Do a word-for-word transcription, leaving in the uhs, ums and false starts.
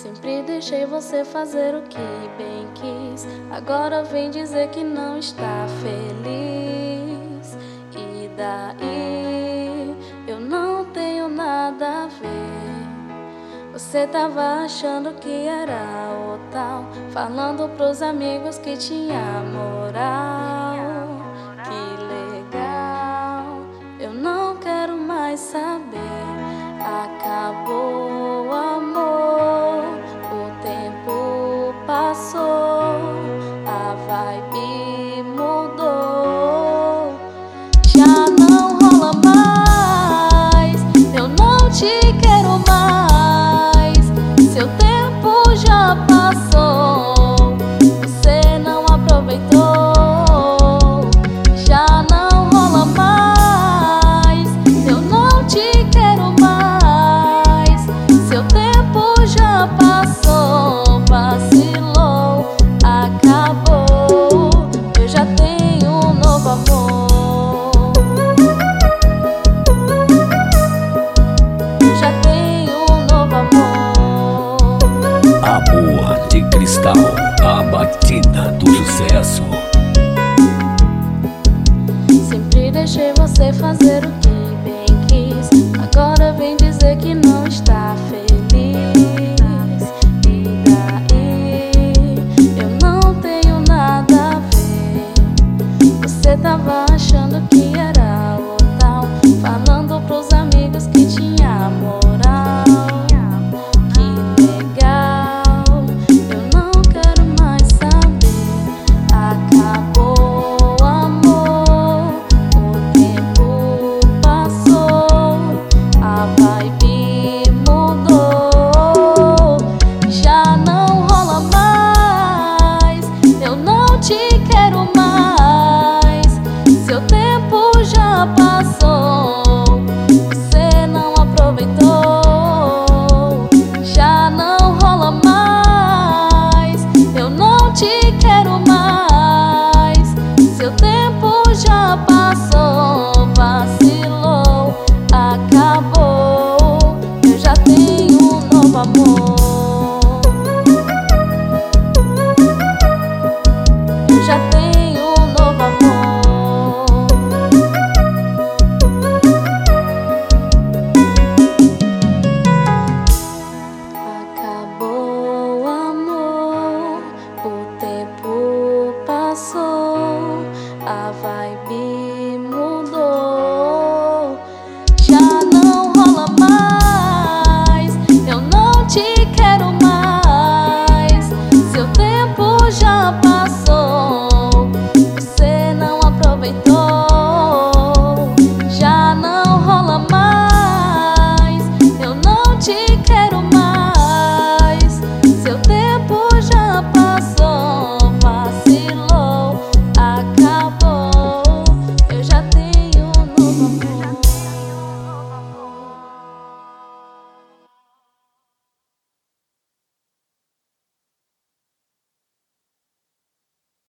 Sempre deixei você fazer o que bem quis. Agora vem dizer que não está feliz. E daí? Eu não tenho nada a ver. Você tava achando que era o tal, falando pros amigos que tinha moral. Que legal, eu não quero mais saber. Acabou o amor, o tempo passou, a vibe mudou. Já não rola mais, eu não te quero mais. Seu tempo já passou, você não aproveitou. Já não rola mais, eu não te quero mais. Seu tempo já passou, vacilou, acabou. Eu já tenho um novo amor. Eu já tenho um novo amor. Amor de Cristal, a batida do sucesso. Sempre deixei você fazer o que bem quis. Agora vem dizer que não está feliz. E daí? Eu não tenho nada a ver. Você tava achando que era o tal, falando pros amigos que tinha moral. Que legal, eu não quero mais saber. Acabou o amor, o tempo passou, a vibe mudou. Já não rola mais, eu não te quero mais. Seu tempo já passou, você não aproveitou. Já não rola mais, eu não te quero mais. Seu tempo já passou, vacilou, acabou. Eu já tenho um novo amor. Eu já tenho